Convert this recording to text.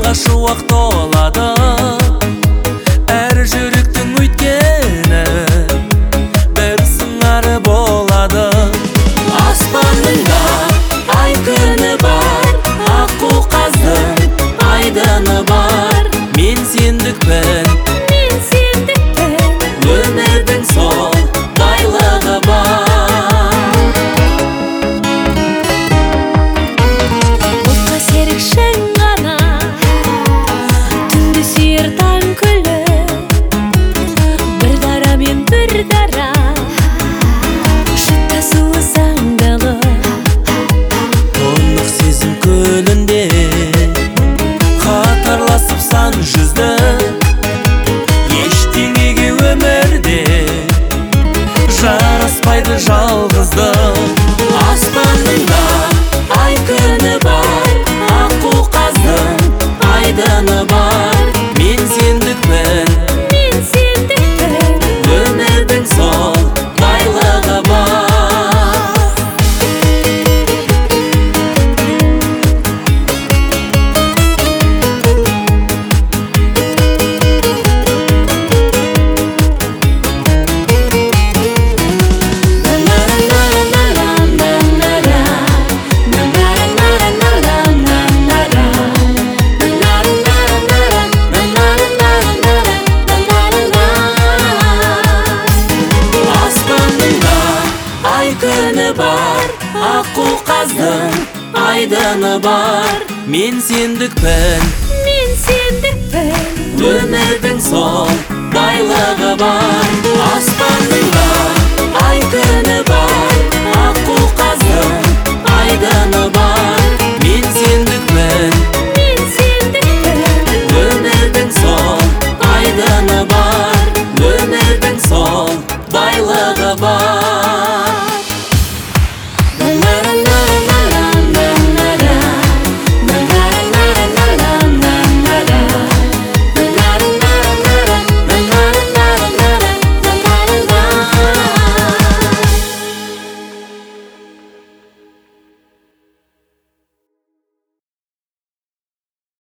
жанға шуақ толады. Әр жүректің өйткені бір сыңары болады. Аспанында ай күні бар, аққу қаздың айдыны бар. Мен сендікпін, өмірдің сол байлығы бар. Бұлтқа серікшің ғана, түнді сүйер таң күлі. Бір дара мен бір дара, жұттасуы заңдылы. Тонық сезім көлінде қатарласып сан жүзді. Ештеңеге өмірде жараспайды жалғызды. Аспанында ай күні бар, аққу қаздың айдыны бар. Мен сендікпін, өмірдің сол байлығы бар. Күні бар, аққу қаздың айдыны бар. Мен сендікпін, өмірдің сол байлығы бар. Аспанында ай күні